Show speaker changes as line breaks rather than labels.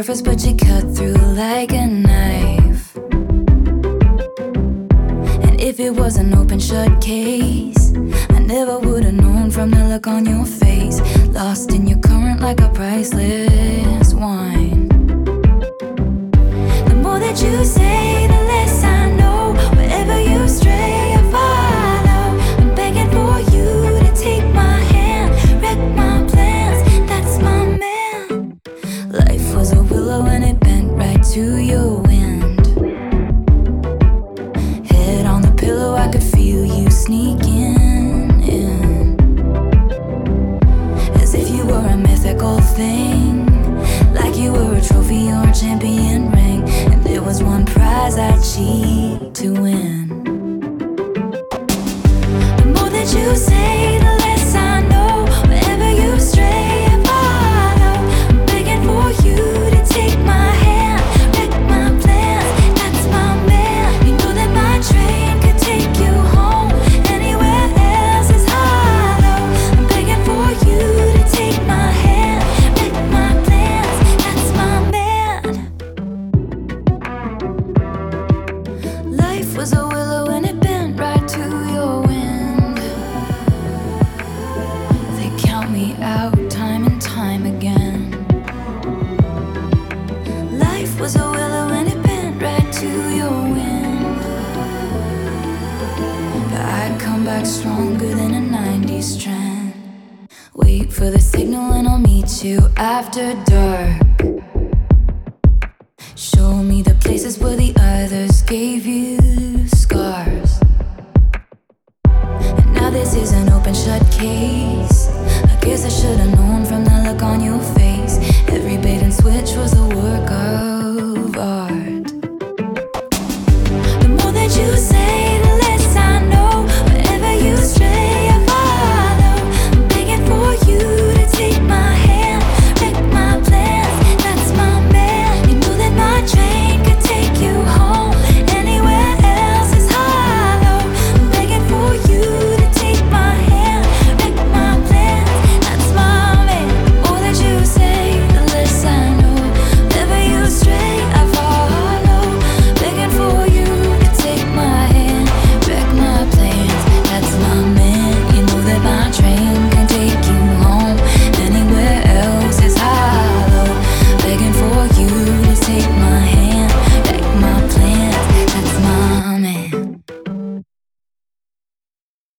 surface, but you cut through like a knife. And if it was an open shut case, I never would've known from the look on your face. Lost in your current like a priceless wine. The more that you say, the less I know. Wherever you stray, I follow. I'm begging for you to take my hand, wreck my plans, that's my man. Life was a willow and it bent right to your wind. Head on the pillow, I could feel you sneaking in, as if you were a mythical thing, like you were a trophy or a champion ring, and there was one prize I'd cheat to win. The more that you say, the less I know. Wherever you stray, I follow. I'm begging for you to take my hand, wreck my plans, that's my man. You know that my train could take you home, anywhere else is hollow. I'm begging for you to take my hand, wreck my plans, that's my man. Life was a willow and it bent right to your wind. They count me out time and time again. Life was a willow and it bent right to your wind. But I'd come back stronger than a 90s strand. Wait for the signal and I'll meet you after dark. Show me the places where the others gave you